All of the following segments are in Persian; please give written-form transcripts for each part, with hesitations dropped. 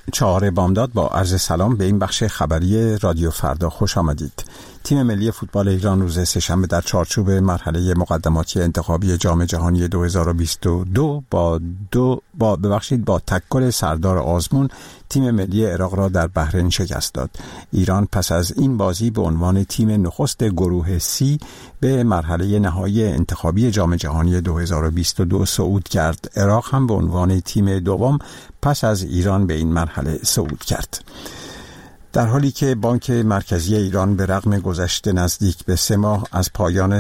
4 بامداد با عرض سلام به این بخش خبری رادیو فردا خوش آمدید. تیم ملی فوتبال ایران روز سه‌شنبه در چارچوب مرحله مقدماتی انتخابی جام جهانی 2022 با تکل سردار آزمون تیم ملی عراق را در بحرین شکست داد. ایران پس از این بازی به عنوان تیم نخست گروه C به مرحله نهایی انتخابی جام جهانی 2022 صعود کرد. عراق هم به عنوان تیم دوم پس از ایران به این مرحله صعود کرد. در حالی که بانک مرکزی ایران به رغم گذشت نزدیک به 3 ماه از پایان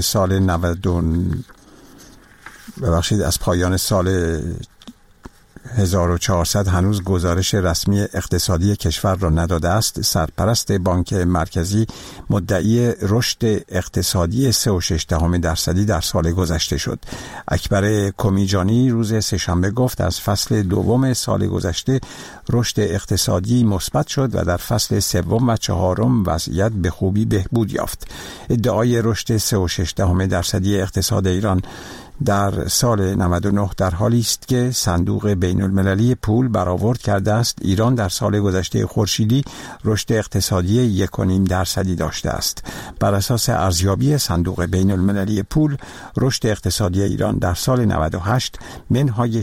سال 1400 هنوز گزارش رسمی اقتصادی کشور را نداده است، سرپرست بانک مرکزی مدعی رشد اقتصادی 3.6% در سال گذشته شد. اکبر کمیجانی روز سه‌شنبه گفت از فصل دوم سال گذشته رشد اقتصادی مثبت شد و در فصل سوم و چهارم وضعیت به خوبی بهبود یافت. ادعای رشد 3.6% اقتصاد ایران در سال 99 در حالی است که صندوق بین المللی پول برآورد کرده است ایران در سال گذشته خورشیدی رشد اقتصادی 1.5% داشته است. بر اساس ارزیابی صندوق بین المللی پول رشد اقتصادی ایران در سال 98 منهای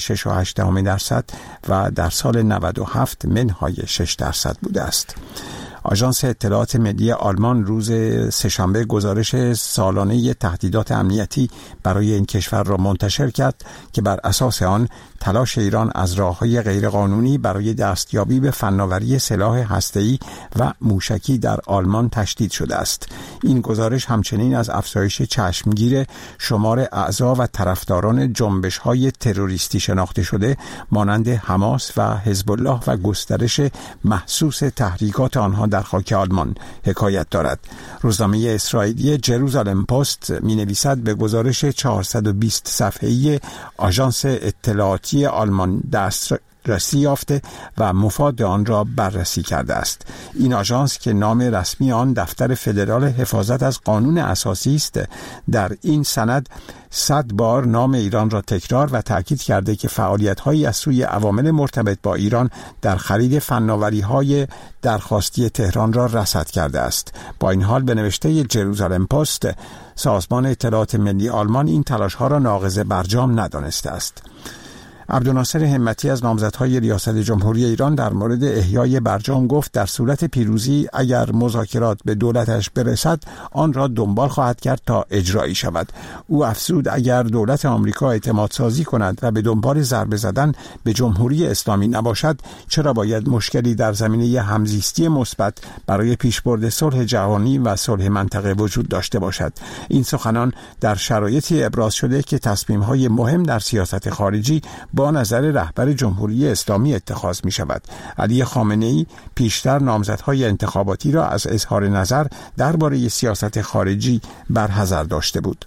6.8% و در سال 97 منهای 6% بوده است. آژانس اطلاعات ملی آلمان روز سه‌شنبه گزارش سالانه تهدیدات امنیتی برای این کشور را منتشر کرد که بر اساس آن تلاش ایران از راه‌های غیرقانونی برای دستیابی به فناوری سلاح هسته‌ای و موشکی در آلمان تشدید شده است. این گزارش همچنین از افزایش چشمگیر شمار اعضا و طرفداران جنبش‌های تروریستی شناخته شده مانند حماس و حزب الله و گسترش محسوس تحریکات آنها در خاک آلمان حکایت دارد. روزنامه اسرائیلی جروزالم پست می‌نویسد به گزارش 420 صفحه‌ای آژانس اطلاعاتی آلمان دسترسی یافته و مفاد آن را بررسی کرده است. این آژانس که نام رسمی آن دفتر فدرال حفاظت از قانون اساسی است، در این سند 100 بار نام ایران را تکرار و تأکید کرده که فعالیت‌هایی از سوی عوامل مرتبط با ایران در خرید فناوری‌های درخواستی تهران را رصد کرده است. با این حال به نوشته جروزالم پست سازمان اطلاعات ملی آلمان این تلاش‌ها را ناقض برجام ندانسته است. عبدالناصر همتی از نامزدهای ریاست جمهوری ایران در مورد احیای برجام گفت در صورت پیروزی اگر مذاکرات به دولتش برسد آن را دنبال خواهد کرد تا اجرایی شود. او افزود اگر دولت آمریکا اعتماد سازی کند و به دنبال ضربه زدن به جمهوری اسلامی نباشد، چرا باید مشکلی در زمینه همزیستی مثبت برای پیشبرد صلح جهانی و صلح منطقه وجود داشته باشد؟ این سخنان در شرایطی ابراز شده که تصمیم‌های مهم در سیاست خارجی با نظر رهبر جمهوری اسلامی اتخاذ می شود. علی خامنه‌ای پیشتر نامزدهای انتخاباتی را از اظهار نظر درباره سیاست خارجی برحذر داشته بود.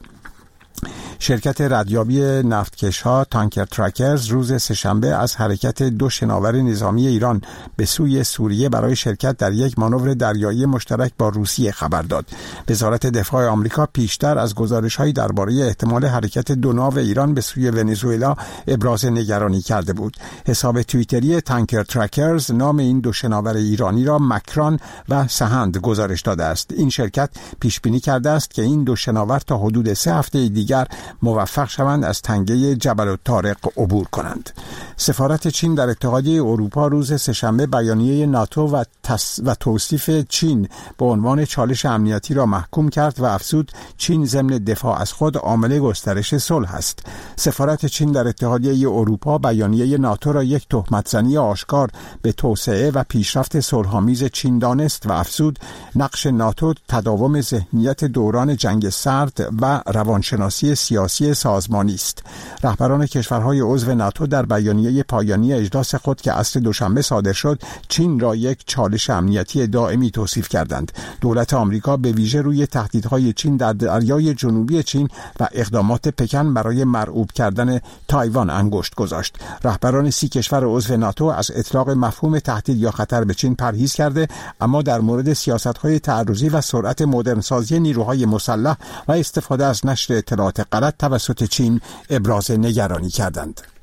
شرکت ردیابی نفتکش‌ها تانکر ترکرز روز سه‌شنبه از حرکت 2 شناور نظامی ایران به سوی سوریه برای شرکت در یک مانور دریایی مشترک با روسیه خبر داد. وزارت دفاع آمریکا پیشتر از گزارش‌هایی درباره احتمال حرکت 2 ناو ایران به سوی ونزوئلا ابراز نگرانی کرده بود. حساب توییتری تانکر ترکرز نام این 2 شناور ایرانی را مکران و سهند گزارش داده است. این شرکت پیش بینی کرده است که این 2 شناور تا حدود 3 هفته دیگر موفق شوند از تنگه جبل الطارق عبور کنند. سفارت چین در اتحادیه اروپا روز سه‌شنبه بیانیه ناتو و توصیف چین به عنوان چالش امنیتی را محکوم کرد و افزود چین ضمن دفاع از خود عامل گسترش صلح است. سفارت چین در اتحادیه اروپا بیانیه ناتو را یک تهمت‌زنی آشکار به توسعه و پیشرفت صلح‌آمیز چین دانست و افزود نقش ناتو تداوم ذهنیت دوران جنگ سرد و روانشناسی سیاسی سازمانی است. رهبران کشورهای عضو ناتو در بیانیه پایانی اجلاس خود که عصر دوشنبه صادر شد، چین را یک چالش امنیتی دائمی توصیف کردند. دولت آمریکا به ویژه روی تهدیدهای چین در دریای جنوبی چین و اقدامات پکن برای مرعوب کردن تایوان انگشت گذاشت. رهبران 30 کشور عضو ناتو از اطلاق مفهوم تهدید یا خطر به چین پرهیز کرده، اما در مورد سیاست‌های تعرضی و سرعت مدرنسازی نیروهای مسلح و استفاده از نشر اطلاعات غلط توسط چین ابراز نگرانی کردند.